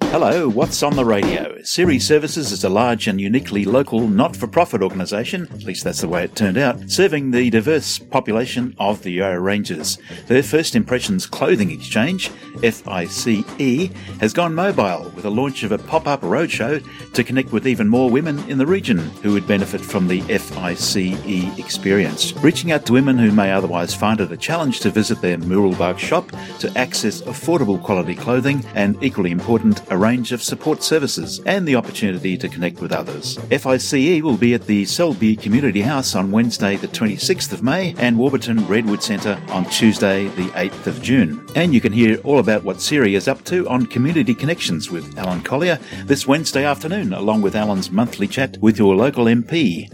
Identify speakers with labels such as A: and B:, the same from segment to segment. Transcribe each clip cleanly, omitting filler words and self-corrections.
A: Hello, What's on the Radio? Ceres Services is a large and uniquely local not-for-profit organisation, at least that's the way it turned out, serving the diverse population of the Yarra Ranges. Their First Impressions Clothing Exchange, FICE, has gone mobile with the launch of a pop-up roadshow to connect with even more women in the region who would benefit from the FICE experience, reaching out to women who may otherwise find it a challenge to visit their Mooroolbark shop to access affordable quality clothing and, equally important, a range of support services and the opportunity to connect with others. FICE will be at the Selby Community House on Wednesday the 26th of May and Warburton Redwood Centre on Tuesday the 8th of June. And you can hear all about what Siri is up to on Community Connections with Alan Collier this Wednesday afternoon, along with Alan's monthly chat with your local MP.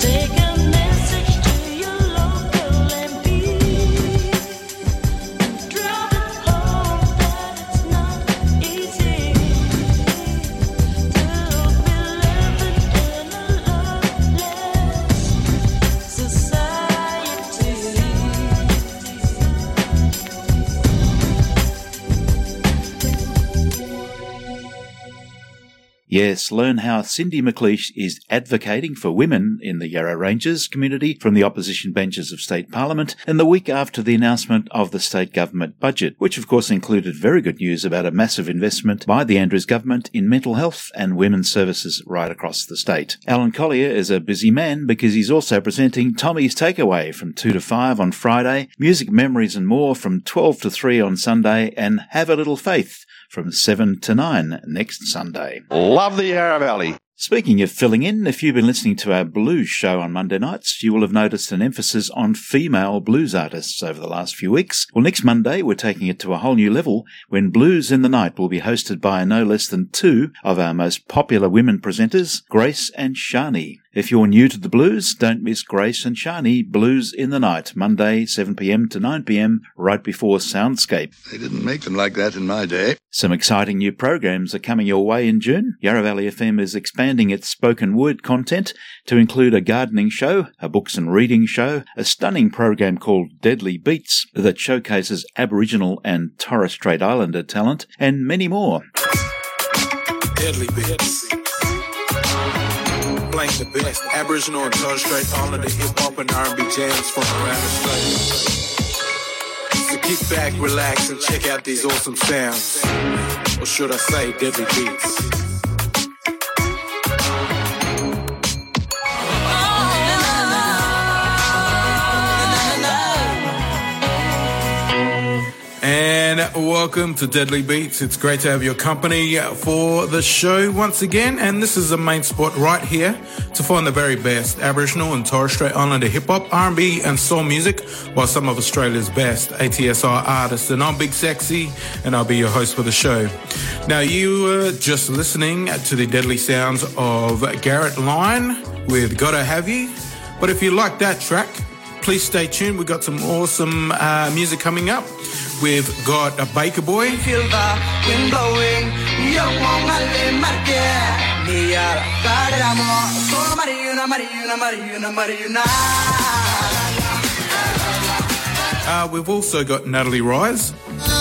A: Yes, learn how Cindy McLeish is advocating for women in the Yarra Ranges community from the opposition benches of State Parliament in the week after the announcement of the state government budget, which of course included very good news about a massive investment by the Andrews government in mental health and women's services right across the state. Alan Collier is a busy man because he's also presenting Tommy's Takeaway from 2 to 5 on Friday, Music Memories and More from 12 to 3 on Sunday, and Have a Little Faith from 7 to 9 next Sunday.
B: Love the Yarra Valley.
A: Speaking of filling in, if you've been listening to our blues show on Monday nights, you will have noticed an emphasis on female blues artists over the last few weeks. Well, next Monday, we're taking it to a whole new level when Blues in the Night will be hosted by no less than two of our most popular women presenters, Grace and Shani. If you're new to the blues, don't miss Grace and Shani, Blues in the Night, Monday, 7pm to 9pm, right before Soundscape.
B: They didn't make them like that in my day.
A: Some exciting new programs are coming your way in June. Yarra Valley FM is expanding its spoken word content to include a gardening show, a books and reading show, a stunning program called Deadly Beats that showcases Aboriginal and Torres Strait Islander talent, and many more.
C: Deadly Beats. Playing the best Aboriginal and Torres Strait Islander hip-hop and R&B jams from around Australia. So kick back, relax, and check out these awesome sounds. Or should I say, Deadly Beats. And welcome to Deadly Beats. It's great to have your company for the show once again. And this is the main spot right here to find the very best Aboriginal and Torres Strait Islander hip-hop, R&B and soul music, while some of Australia's best ATSR artists. And I'm Big Sexy, and I'll be your host for the show. Now, you were just listening to the deadly sounds of Garrett Lyon with Gotta Have You. But if you like that track, please stay tuned. We've got some awesome music coming up. We've got a Baker Boy.
D: Feel the wind blowing.
C: We've also got Natalie Rise.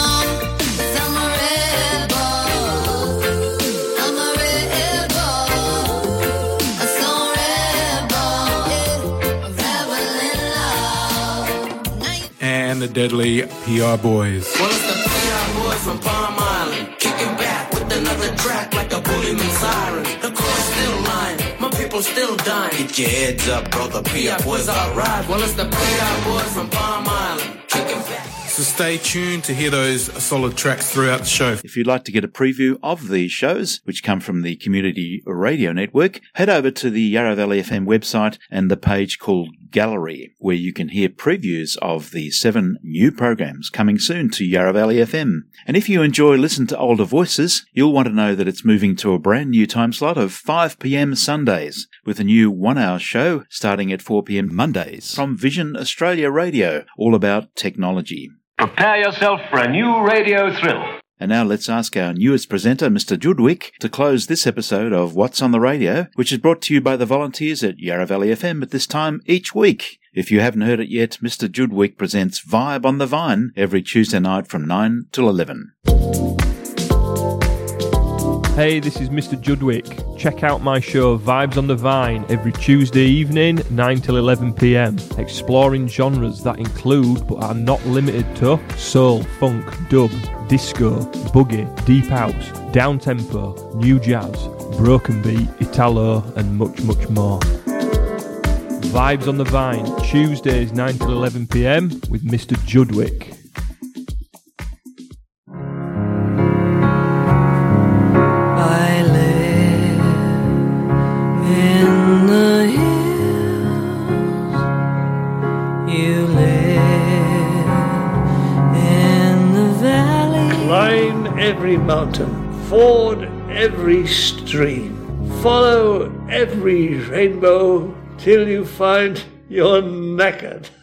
C: And the Deadly PI Boys.
D: Well, it's the PI Boys from Palm Island, kicking back with another track like a bullyman siren. The chorus still lying, my people still dying. Get your heads up, bro, the PI Boys arrived. Well, it's the PI Boys from Palm Island, kicking back.
C: So stay tuned to hear those solid tracks throughout the show.
A: If you'd like to get a preview of these shows, which come from the Community Radio Network, head over to the Yarra Valley FM website and the page called Gallery, where you can hear previews of the 7 new programs coming soon to Yarra Valley FM. And if you enjoy Listen to Older Voices, you'll want to know that it's moving to a brand new time slot of 5pm Sundays, with a new 1-hour show starting at 4pm Mondays from Vision Australia Radio, all about technology.
E: Prepare yourself for a new radio thrill.
A: And now let's ask our newest presenter, Mr. Judwick, to close this episode of What's on the Radio, which is brought to you by the volunteers at Yarra Valley FM at this time each week. If you haven't heard it yet, Mr. Judwick presents Vibe on the Vine every Tuesday night from 9 till 11.
F: Hey, this is Mr. Judwick. Check out my show Vibes on the Vine every Tuesday evening, 9 till 11 p.m, exploring genres that include but are not limited to soul, funk, dub, disco, boogie, deep house, downtempo, new jazz, broken beat, Italo and much, much more. Vibes on the Vine, Tuesdays 9 till 11 p.m. with Mr. Judwick.
G: Every mountain, ford every stream, follow every rainbow till you find you're knackered.